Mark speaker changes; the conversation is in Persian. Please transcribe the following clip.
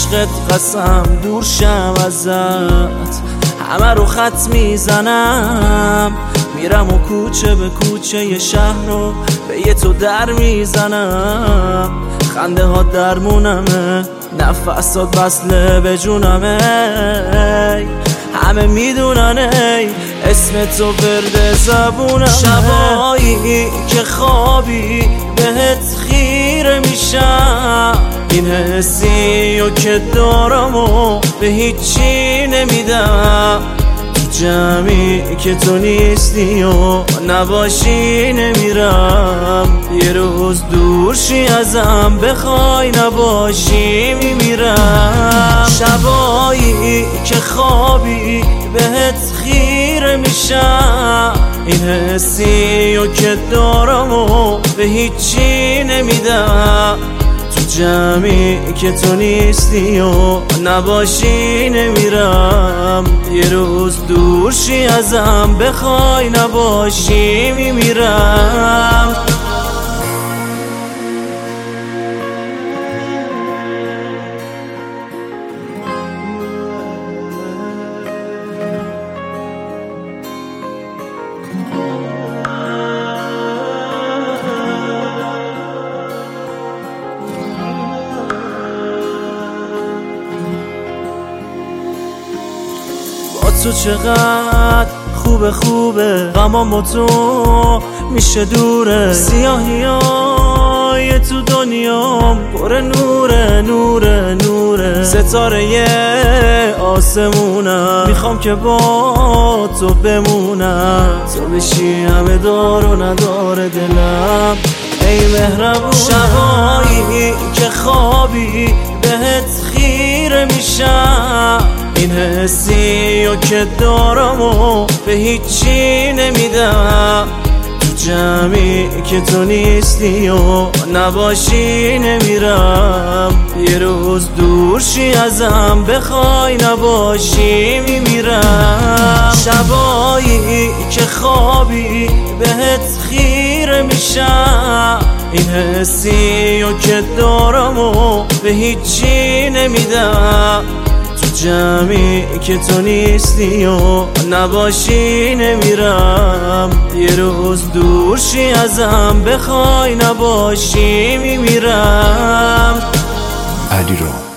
Speaker 1: عشقت قسم دور شم ازت، همه رو خط میزنم، میرم و کوچه به کوچه ی شهر رو به یه تو در میزنم. خنده ها درمونمه، نفسات وصله به جونمه، همه میدونن ای اسم تو ورد زبونمه. شبایی که خوابی بهت خیره میشم، این حسی و که دارم و به هیچی نمیدم. تو جمعی که تو نیستی و نباشی نمیرم، یه روز دور شی ازم بخوای نباشی میمیرم. شبایی که خوابی بهت خیره میشم، این حسی و که دارم و به هیچی نمیدم. تو جمعی که تو نیستی و نباشی نمیرم، یه روز دور شی ازم بخوای نباشی میمیرم. تو چقدر خوبه غمام با تو میشه دوره، سیاهی های تو دنیام پر نوره، ستاره آسمونم، میخوام که با تو بمونم، تو بشی همه دار و نداره دلم ای مهربونم. شبایی که خوابی بهت خیره میشم، این حسی و که دارم و به هیچی نمیدم. تو جمعی که تو نیستی و نباشی نمیرم، یه روز دور شی ازم بخوای نباشی میمیرم. شبایی که خوابی بهت خیره میشم، این حسی و که دارم و به هیچی نمیدم. جمعی که تو نیستی و نباشی نمیرم، یه روز دور شی ازم بخوای نباشی میمیرم.
Speaker 2: علیرام